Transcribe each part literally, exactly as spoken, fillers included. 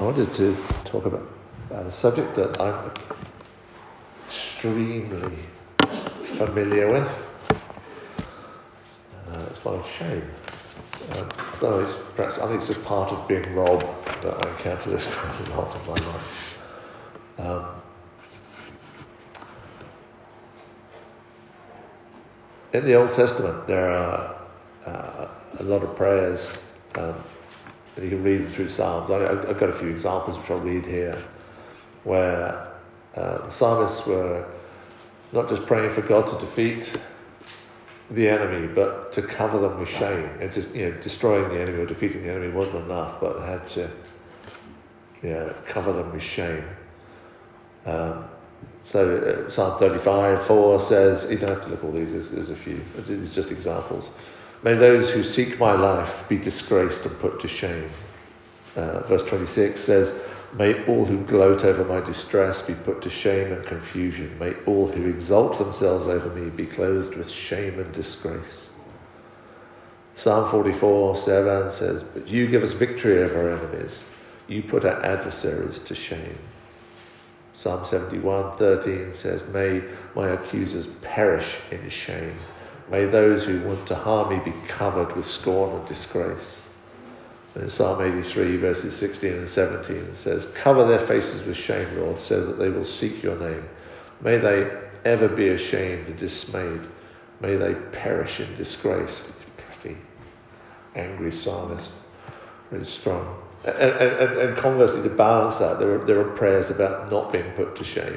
I wanted to talk about, about a subject that I'm extremely familiar with. Uh, it's one of shame. Um, I don't know, it's perhaps, I think it's just part of being Rob that I encounter this quite a lot in my life. Um, in the Old Testament, there are uh, a lot of prayers. Um, and you can read them through Psalms. I, I've got a few examples which I'll read here, where uh, the psalmists were not just praying for God to defeat the enemy, but to cover them with shame. And just, you know, destroying the enemy or defeating the enemy wasn't enough, but had to, you know, cover them with shame. Um, so uh, Psalm thirty-five four says, you don't have to look at all these, there's, there's a few, it's just examples. May those who seek my life be disgraced and put to shame. Uh, verse twenty-six says, may all who gloat over my distress be put to shame and confusion. May all who exalt themselves over me be clothed with shame and disgrace. Psalm forty-four seven says, but you give us victory over our enemies. You put our adversaries to shame. Psalm seventy-one thirteen says, may my accusers perish in shame. May those who want to harm me be covered with scorn and disgrace. And in Psalm eighty-three, verses sixteen and seventeen, it says, cover their faces with shame, Lord, so that they will seek your name. May they ever be ashamed and dismayed. May they perish in disgrace. Pretty angry psalmist, very strong. And, and, and conversely, to balance that, there are, there are prayers about not being put to shame.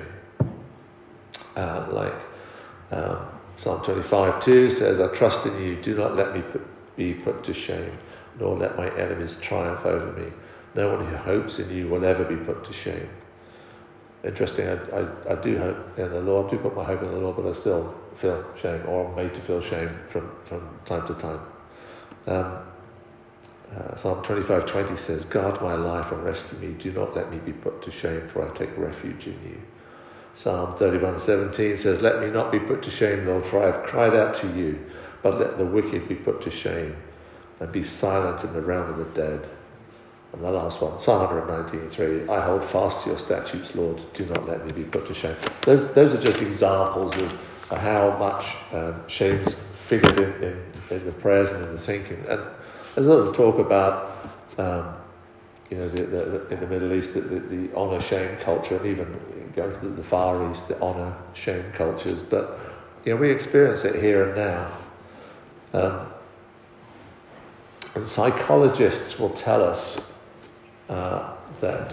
Uh, like um, Psalm twenty-five two says, I trust in you, do not let me put, be put to shame, nor let my enemies triumph over me. No one who hopes in you will ever be put to shame. Interesting, I, I, I do hope in the Lord, I do put my hope in the Lord, but I still feel shame, or I'm made to feel shame from, from time to time. Um, uh, Psalm twenty-five twenty says, guard my life and rescue me. Do not let me be put to shame, for I take refuge in you. Psalm thirty-one seventeen says, let me not be put to shame, Lord, for I have cried out to you, but let the wicked be put to shame and be silent in the realm of the dead. And the last one, Psalm one nineteen three, I hold fast to your statutes, Lord, do not let me be put to shame. Those, those are just examples of, of how much um, shame's figured in, in, in the prayers and in the thinking. And there's a lot of talk about, um, you know, the, the, the, in the Middle East, the, the, the honour-shame culture, and even going to the, the Far East, the honour-shame cultures. But, you know, we experience it here and now. Um, and psychologists will tell us uh, that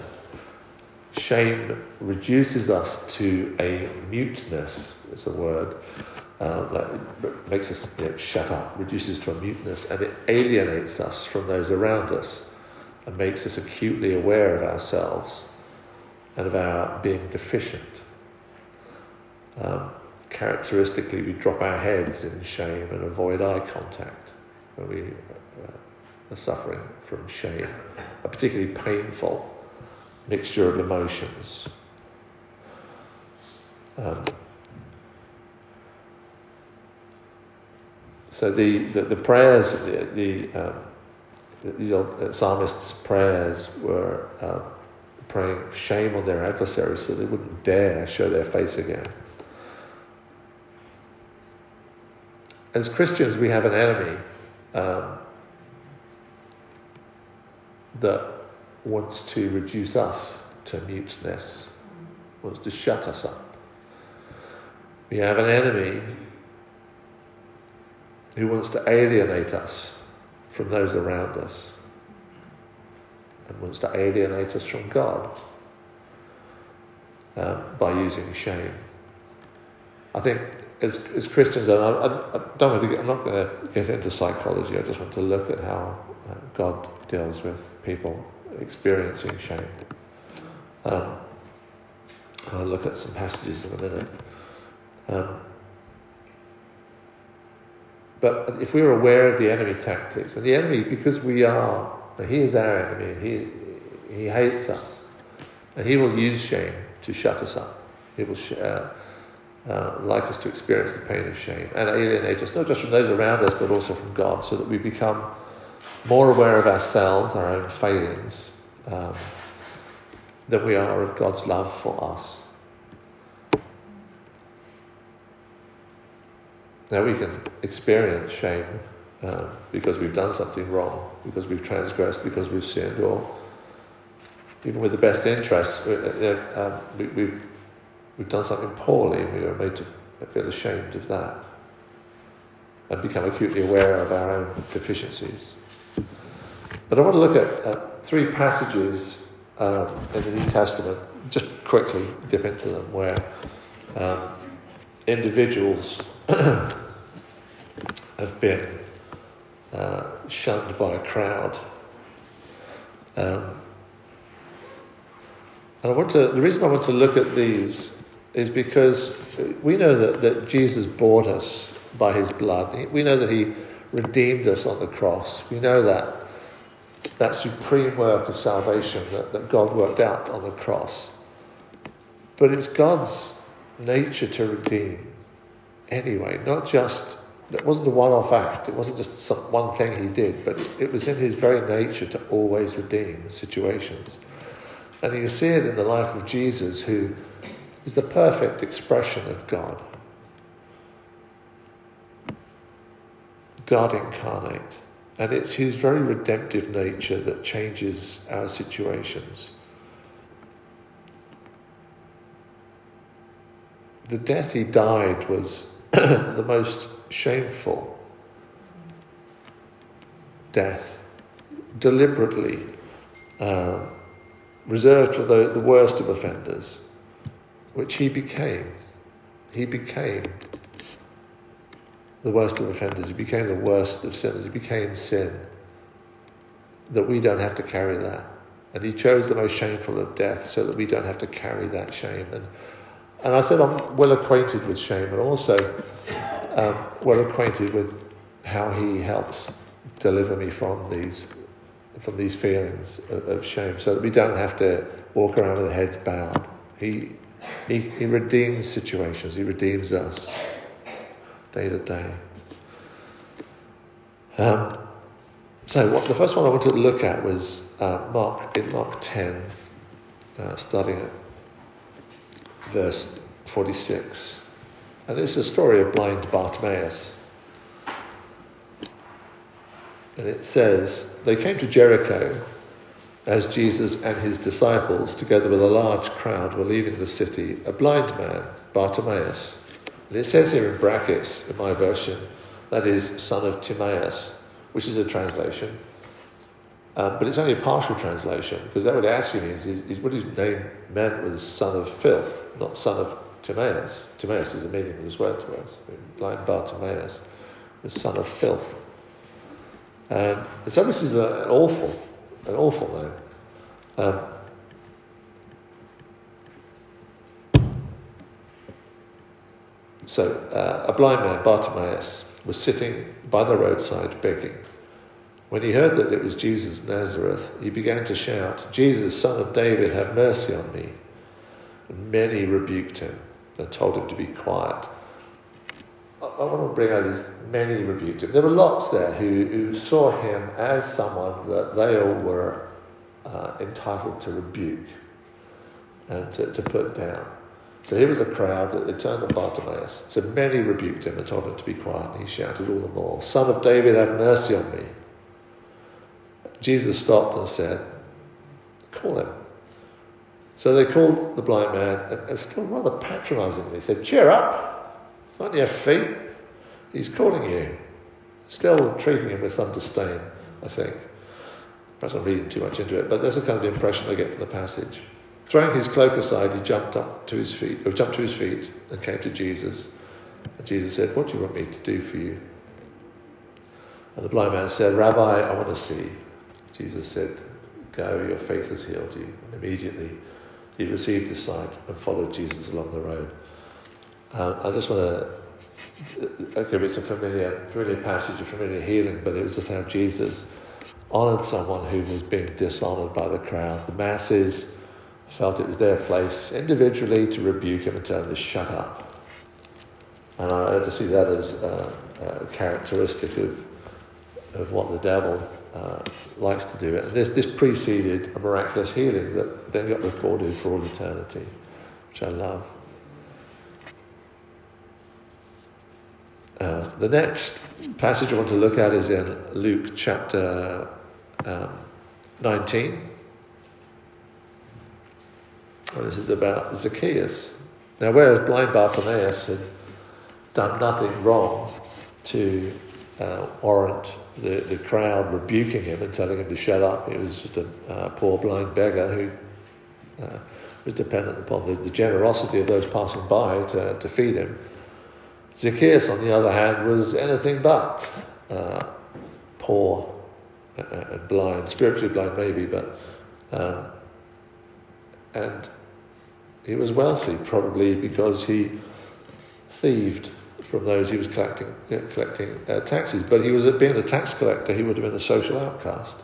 shame reduces us to a muteness, is a word, uh, that makes us, you know, shut up, reduces to a muteness, and it alienates us from those around us and makes us acutely aware of ourselves and of our being deficient. Um, characteristically, we drop our heads in shame and avoid eye contact when we uh, are suffering from shame, a particularly painful mixture of emotions. Um, so the, the, the prayers, the, the um, these old psalmists' prayers were uh, praying shame on their adversaries so they wouldn't dare show their face again. As Christians, we have an enemy um, that wants to reduce us to muteness, wants to shut us up. We have an enemy who wants to alienate us from those around us and wants to alienate us from God um, by using shame. I think as, as Christians, and I, I, I don't want to get, I'm not going to get into psychology, I just want to look at how uh, God deals with people experiencing shame. Um, I'll look at some passages in a minute. Um, But if we're aware of the enemy tactics, and the enemy, because we are, he is our enemy, and he he hates us, and he will use shame to shut us up. He will sh- uh, uh, like us to experience the pain of shame and alienate us, not just from those around us, but also from God, so that we become more aware of ourselves, our own failings, um, than we are of God's love for us. Now we can experience shame uh, because we've done something wrong, because we've transgressed, because we've sinned, or even with the best interests, uh, um, we, we've, we've done something poorly and we are made to feel ashamed of that and become acutely aware of our own deficiencies. But I want to look at uh, three passages um, in the New Testament, just quickly dip into them, where um, individuals have been uh, shunned by a crowd. Um, and I want to, the reason I want to look at these is because we know that, that Jesus bought us by his blood. We know that he redeemed us on the cross. We know that that supreme work of salvation that, that God worked out on the cross. But it's God's nature to redeem anyway, not just, it wasn't a one-off act, it wasn't just some, one thing he did, but it, it was in his very nature to always redeem situations. And you see it in the life of Jesus, who is the perfect expression of God. God incarnate. And it's his very redemptive nature that changes our situations. The death he died was the most shameful death, deliberately um, reserved for the, the worst of offenders, which he became. He became the worst of offenders. He became the worst of sinners. He became sin, that we don't have to carry that. And he chose the most shameful of death so that we don't have to carry that shame. And and I said I'm well acquainted with shame, and also um, well acquainted with how he helps deliver me from these from these feelings of, of shame, so that we don't have to walk around with our heads bowed. He he he redeems situations. He redeems us day to day. Um, so what, the first one I wanted to look at was uh, Mark in Mark ten, uh, starting at verse forty-six. And it's a story of blind Bartimaeus. And it says, they came to Jericho as Jesus and his disciples, together with a large crowd, were leaving the city. A blind man, Bartimaeus, and it says here in brackets in my version, that is, son of Timaeus, which is a translation. Um, but it's only a partial translation, because that what it actually means is, is what his name meant was son of filth, not son of Timaeus. Timaeus is the meaning of this word to us. Blind Bartimaeus was son of filth. Um, so this is a, an awful, an awful name. Um, so uh, a blind man, Bartimaeus, was sitting by the roadside begging. When he heard that it was Jesus of Nazareth, he began to shout, "Jesus, son of David, have mercy on me." And many rebuked him and told him to be quiet. I, I want to bring out his many rebuked him. There were lots there who, who saw him as someone that they all were uh, entitled to rebuke and to, to put down. So here was a crowd that had turned on Bartimaeus. So many rebuked him and told him to be quiet, and he shouted all the more, "Son of David, have mercy on me." Jesus stopped and said, "Call him." So they called the blind man, and still rather patronisingly said, "Cheer up, it's on your feet. He's calling you." Still treating him with some disdain, I think. Perhaps I'm reading too much into it, but that's the kind of impression I get from the passage. Throwing his cloak aside, he jumped up to his feet, or jumped to his feet, and came to Jesus. And Jesus said, "What do you want me to do for you?" And the blind man said, "Rabbi, I want to see." Jesus said, "Go, your faith has healed you." And immediately he received his sight and followed Jesus along the road. Um, I just want to, okay, it's a familiar, familiar passage, a familiar healing, but it was just how Jesus honoured someone who was being dishonoured by the crowd. The masses felt it was their place individually to rebuke him and tell him to shut up. And I just see that as uh, a characteristic of, of what the devil uh, likes to do it. And this, this preceded a miraculous healing that then got recorded for all eternity, which I love. Uh, the next passage I want to look at is in Luke chapter um, nineteen. And this is about Zacchaeus. Now, whereas blind Bartimaeus had done nothing wrong to uh, warrant the, the crowd rebuking him and telling him to shut up, he was just a uh, poor blind beggar who uh, was dependent upon the, the generosity of those passing by to, to feed him. Zacchaeus, on the other hand, was anything but uh, poor and blind, spiritually blind maybe, but um, and he was wealthy, probably because he thieved from those he was collecting uh, collecting uh, taxes. But he was being a tax collector; he would have been a social outcast.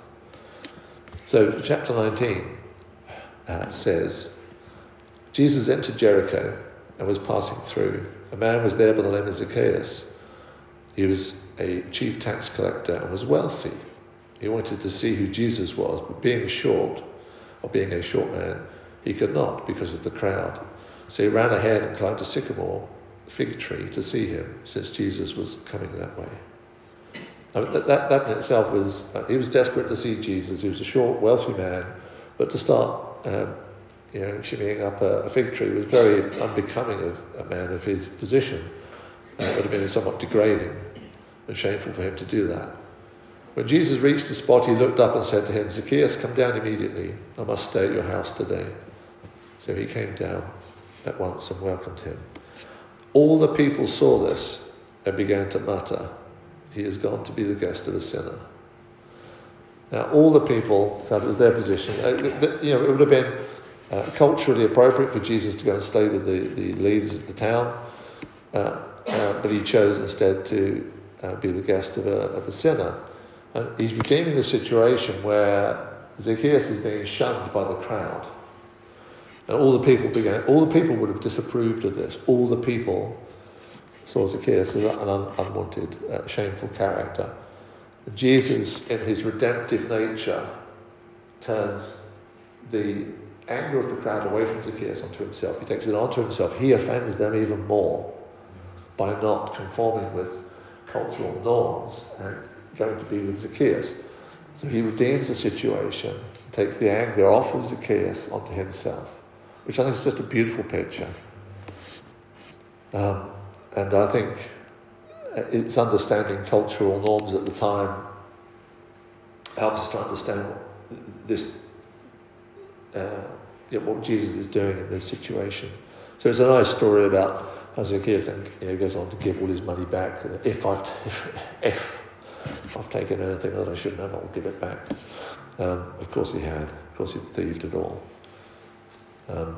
So, chapter nineteen uh, says, Jesus entered Jericho and was passing through. A man was there by the name of Zacchaeus. He was a chief tax collector and was wealthy. He wanted to see who Jesus was, but being short, or being a short man, he could not because of the crowd. So he ran ahead and climbed a sycamore fig tree to see him, since Jesus was coming that way. I mean, that, that, that in itself was, uh, he was desperate to see Jesus. He was a short, wealthy man, but to start um, you know, shimmying up a, a fig tree was very unbecoming of a man of his position. Uh, it would have been somewhat degrading and shameful for him to do that. When Jesus reached the spot, he looked up and said to him, Zacchaeus, come down immediately. I must stay at your house today. So he came down at once and welcomed him. All the people saw this and began to mutter, he has gone to be the guest of a sinner. Now, all the people felt it was their position. Uh, you know, it would have been Uh, culturally appropriate for Jesus to go and stay with the, the leaders of the town, uh, uh, but he chose instead to uh, be the guest of a, of a sinner. And he's redeeming the situation where Zacchaeus is being shunned by the crowd, and all the people began. All the people would have disapproved of this. All the people saw Zacchaeus as an un, unwanted, uh, shameful character. And Jesus, in his redemptive nature, turns the anger of the crowd away from Zacchaeus onto himself. He takes it onto himself. He offends them even more by not conforming with cultural norms and going to be with Zacchaeus. So he redeems the situation, takes the anger off of Zacchaeus onto himself, which I think is just a beautiful picture. Um, and I think it's understanding cultural norms at the time helps us to understand this uh, you know, what Jesus is doing in this situation. So it's a nice story about how Zacchaeus and, you know, goes on to give all his money back. If I've if, if I've taken anything that I shouldn't have, I'll give it back. Um, of course he had. Of course he'd thieved it all. Um,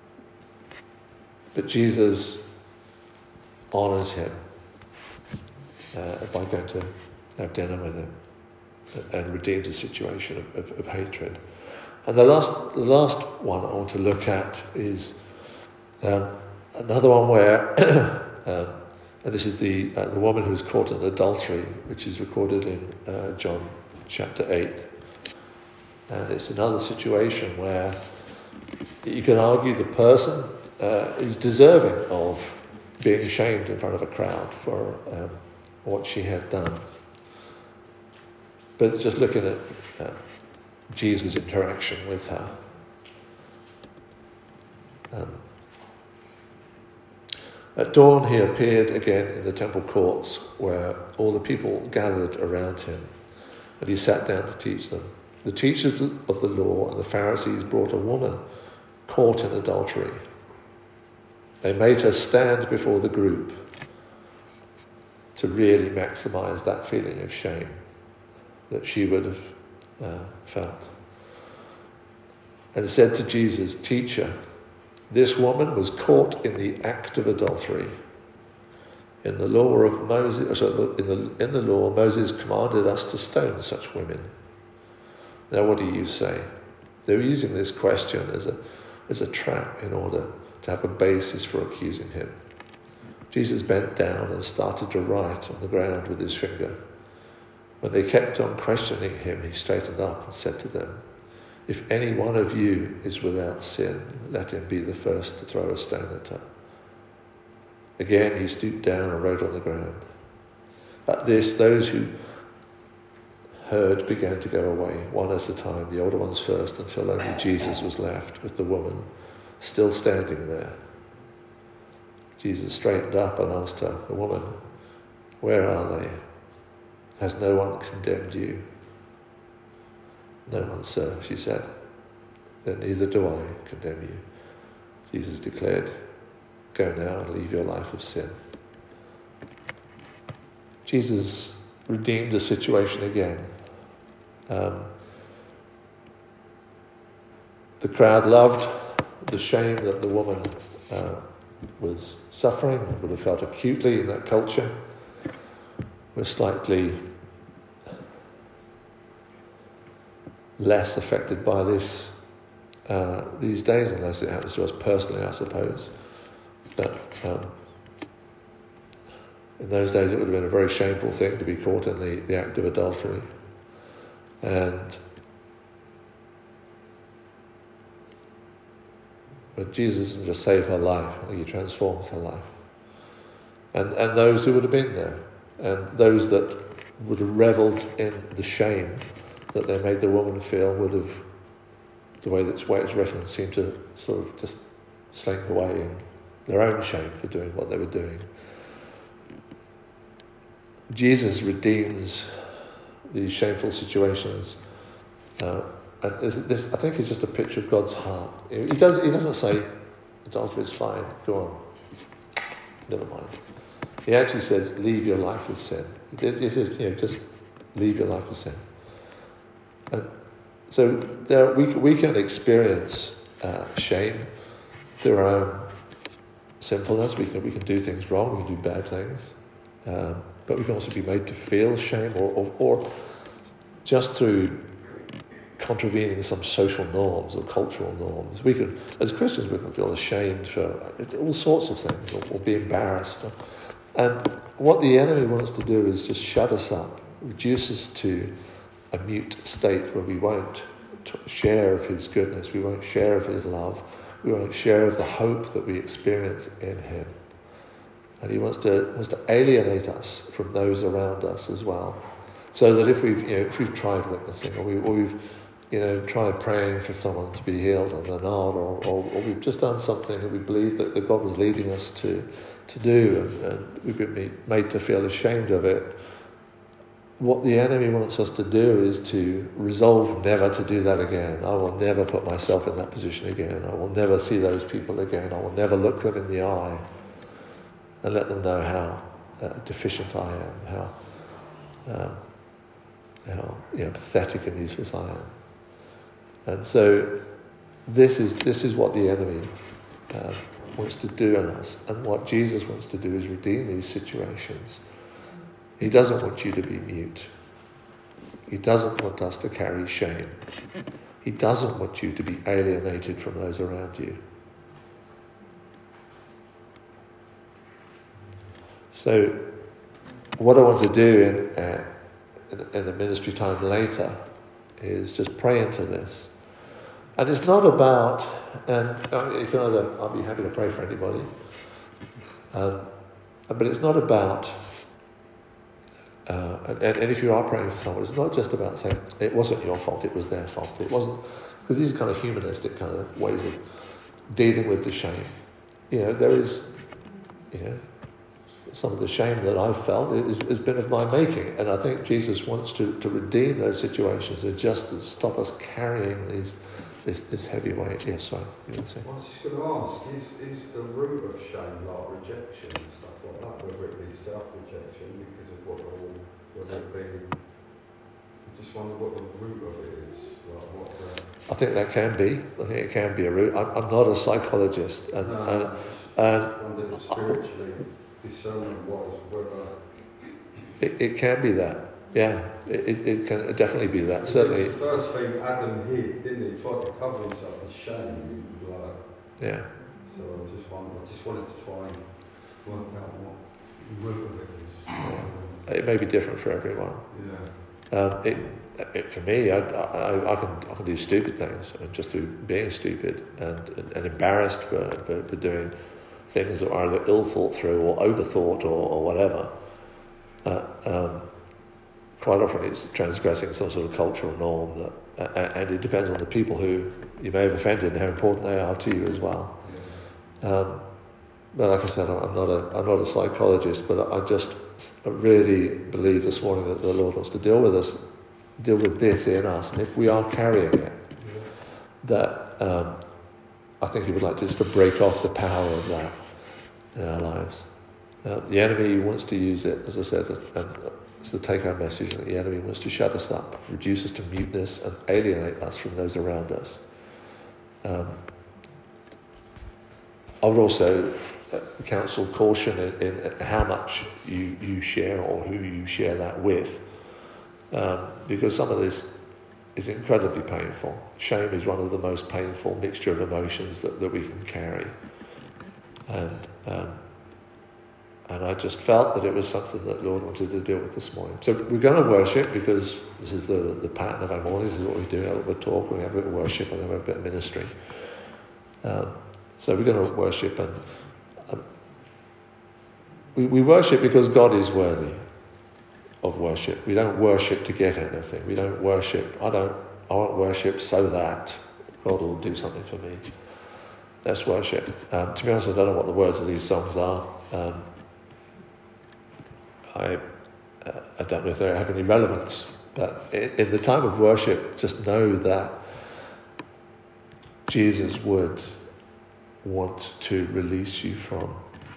but Jesus honours him uh, by going to have dinner with him and redeems the situation of, of, of hatred. And the last, the last one I want to look at is um, another one where, um, and this is the uh, the woman who was caught in adultery, which is recorded in uh, John chapter eight. And it's another situation where you can argue the person uh, is deserving of being shamed in front of a crowd for um, what she had done. But just looking at uh, Jesus' interaction with her. Um, at dawn he appeared again in the temple courts where all the people gathered around him, and he sat down to teach them. The teachers of the law and the Pharisees brought a woman caught in adultery. They made her stand before the group to really maximize that feeling of shame that she would have uh, felt. And said to Jesus, "Teacher, this woman was caught in the act of adultery. In the law of Moses, sorry, in the in the law, Moses commanded us to stone such women. Now, what do you say?" They were using this question as a as a trap in order to have a basis for accusing him. Jesus bent down and started to write on the ground with his finger. When they kept on questioning him, he straightened up and said to them, "If any one of you is without sin, let him be the first to throw a stone at her." Again, he stooped down and wrote on the ground. At this, those who heard began to go away, one at a time, the older ones first, until only Jesus was left with the woman still standing there. Jesus straightened up and asked her, "The woman, where are they? Has no one condemned you?" "No one, sir," she said. "Then neither do I condemn you," Jesus declared. "Go now and leave your life of sin." Jesus redeemed the situation again. Um, the crowd loved the shame that the woman uh, was suffering, would have felt acutely in that culture. We're slightly less affected by this uh, these days, unless it happens to us personally, I suppose. But um, in those days it would have been a very shameful thing to be caught in the, the act of adultery. And but Jesus doesn't just save her life, I think he transforms her life. And and those who would have been there, and those that would have revelled in the shame that they made the woman feel, would have, the way that's way it's written, seemed to sort of just slink away in their own shame for doing what they were doing. Jesus redeems these shameful situations, uh, and this, this, I think, is just a picture of God's heart. He does. He doesn't say adultery is fine. Go on, never mind. He actually says, "Leave your life as sin." He says, "You know, just leave your life as sin." And so there, we we can experience uh, shame through our own sinfulness. We can we can do things wrong. We can do bad things. Um, but we can also be made to feel shame, or, or, or just through contravening some social norms or cultural norms. We can, as Christians, we can feel ashamed for all sorts of things, or, or be embarrassed. And what the enemy wants to do is just shut us up, reduce us to a mute state where we won't share of his goodness, we won't share of his love, we won't share of the hope that we experience in him. And he wants to wants to alienate us from those around us as well, so that if we've you know if we've tried witnessing, or, we, or we've you know tried praying for someone to be healed and they're not, or, or, or we've just done something that we believe that, that God was leading us to to do, and, and we've been made to feel ashamed of it. What the enemy wants us to do is to resolve never to do that again. I will never put myself in that position again. I will never see those people again. I will never look them in the eye and let them know how uh, deficient I am, how um, how you know, pathetic and useless I am. And so this is this is what the enemy uh, wants to do in us, and what Jesus wants to do is redeem these situations. He doesn't want you to be mute. He doesn't want us to carry shame. He doesn't want you to be alienated from those around you. So what I want to do in, uh, in, in the ministry time later is just pray into this. And it's not about, and uh, you can either, I'll be happy to pray for anybody, um, but it's not about, uh, and, and if you are praying for someone, it's not just about saying, it wasn't your fault, it was their fault. It wasn't, because these are kind of humanistic kind of ways of dealing with the shame. You know, there is, you know, some of the shame that I've felt is, has been of my making. And I think Jesus wants to, to redeem those situations and just to stop us carrying these this, this heavy weight. Yes, sorry. You know I was just going to ask, is, is the root of shame like rejection and stuff like that, whether it be self-rejection because of what all, whether it be, I just wonder what the root of it is. Like what the... I think that can be. I think it can be a root. I'm, I'm not a psychologist. And, no, and, I wondered if spiritually discernment was whether... It, it can be that. Yeah, it, it can definitely be that. Because certainly. It was the first thing Adam hid, didn't he? He tried to cover himself with shame. He was like, yeah. So I just wondered, I just wanted to try and work out what the root of it is. Yeah. It may be different for everyone. Yeah. Um, it, it, for me, I, I, I can I can do stupid things, and just through being stupid and, and, and embarrassed for, for, for doing things that are either ill thought through or overthought or, or whatever. Uh, um, quite often it's transgressing some sort of cultural norm, that, uh, and it depends on the people who you may have offended and how important they are to you as well. Um, but like I said, I'm not a I'm not a psychologist, but I just I really believe this morning that the Lord wants to deal with us, deal with this in us, and if we are carrying it, that um, I think He would like to just to break off the power of that in our lives. Uh, the enemy wants to use it, as I said, and it's to take our message, and the enemy wants to shut us up, reduce us to muteness, and alienate us from those around us. Um, I would also counsel caution in, in how much you, you share or who you share that with, um, because some of this is incredibly painful. Shame is one of the most painful mixture of emotions that, that we can carry, and um, and I just felt that it was something that the Lord wanted to deal with this morning. So we're going to worship, because this is the, the pattern of our mornings. This is what we do. We talk, we have a bit of worship, and then we have a bit of ministry. Um, so we're going to worship, and um, we, we worship because God is worthy of worship. We don't worship to get anything. We don't worship. I don't. I won't worship so that God will do something for me. That's worship. Um, to be honest, I don't know what the words of these songs are. Um, I, uh, I don't know if they have any relevance, but in, in the time of worship, just know that Jesus would want to release you from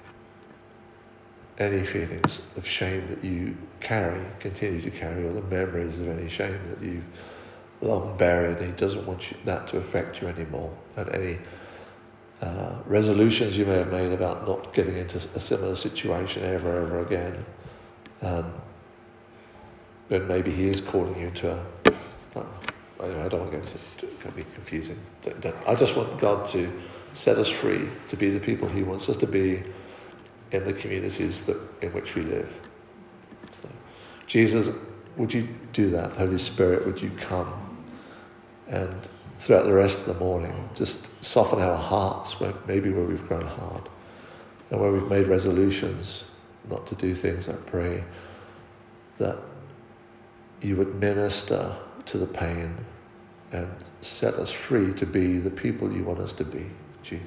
any feelings of shame that you carry, continue to carry, or the memories of any shame that you've long buried. He doesn't want you, that to affect you anymore, and any uh, resolutions you may have made about not getting into a similar situation ever, ever again. Um, but maybe He is calling you to a... Uh, anyway, I don't want to go into it. It can be confusing. I just want God to set us free to be the people He wants us to be in the communities that in which we live. So, Jesus, would you do that? Holy Spirit, would you come and throughout the rest of the morning just soften our hearts, where maybe where we've grown hard and where we've made resolutions not to do things. I pray that you would minister to the pain and set us free to be the people you want us to be, Jesus.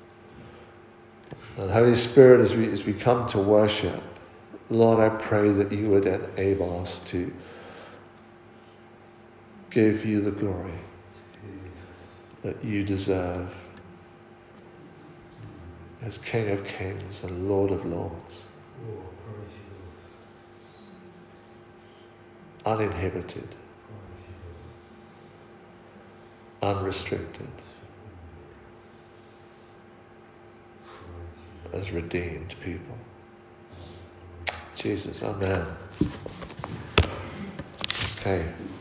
And Holy Spirit, as we as we come to worship, Lord, I pray that you would enable us to give you the glory that you deserve as King of Kings and Lord of Lords. Uninhibited, unrestricted, as redeemed people. Jesus, amen. Okay.